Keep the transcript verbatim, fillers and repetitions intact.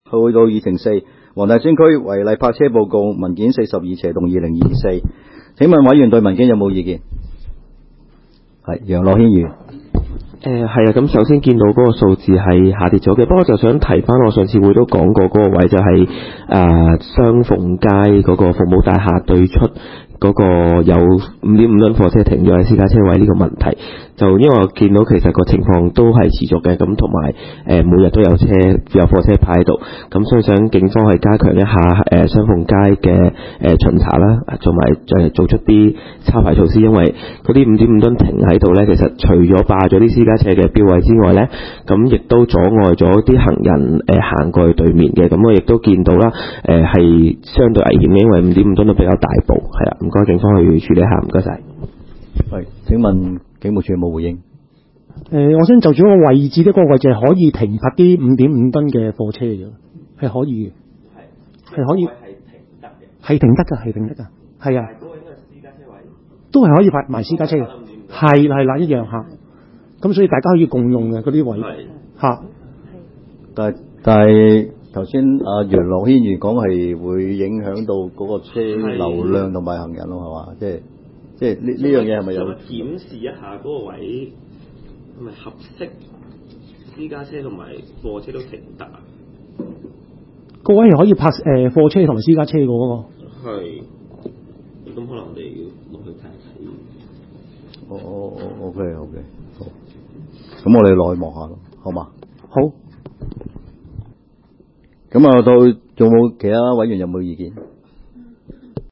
去到議程四，黃大仙區違例泊車報告文件四十二斜動二零二四。請問委員對文件有冇意見？係楊樂軒議員。 誒係啊，咁首先見到嗰個數字係下跌咗嘅，不過就想提翻我上次會都講過嗰個位就係誒雙鳳街嗰個服務大廈對出嗰個有五點五噸貨車停咗喺私家車位呢個問題，就因為我見到其實個情況都係持續嘅，咁同埋誒每日都有車有貨車泊喺度，咁所以想警方係加強一下誒雙鳳街嘅誒巡查啦，同埋誒做出啲抄牌措施，因為嗰啲五點五噸停喺度咧，其實除咗霸咗啲私家車嘅標位之外咧，咁亦都阻礙咗啲行人誒行過去對面嘅，咁我亦都見到啦，誒係相對危險嘅，因為五點五噸都比較大部，係啦。唔該，警方去處理一下，唔該晒。 係，請問警務處有冇回應？ 誒、呃，我想就住個位置呢、嗰個位置係可以停泊啲五點五噸嘅貨車嘅，係可以嘅，係係可以，係停得㗎，係停得㗎，係啊。嗰個應該係私家車位，都係可以泊埋私家車嘅，係係啦，一樣嚇。咁所以大家可以共用嘅嗰啲位嚇。 但係但係。頭先阿楊樂軒議員講係會影響到嗰個車流量同埋行人咯，係嘛？即係即係呢呢樣嘢係咪有檢視一下嗰個位係咪合適私家車同埋貨車都停得啊？ 個位係可以泊誒貨車同埋私家車嘅嗰個。係， 咁可能我哋要落去睇睇。 哦哦哦 ，OK OK， 好。咁我哋落去望下咯，好嘛？ 好。 咁啊，到仲冇其他委員有冇意見？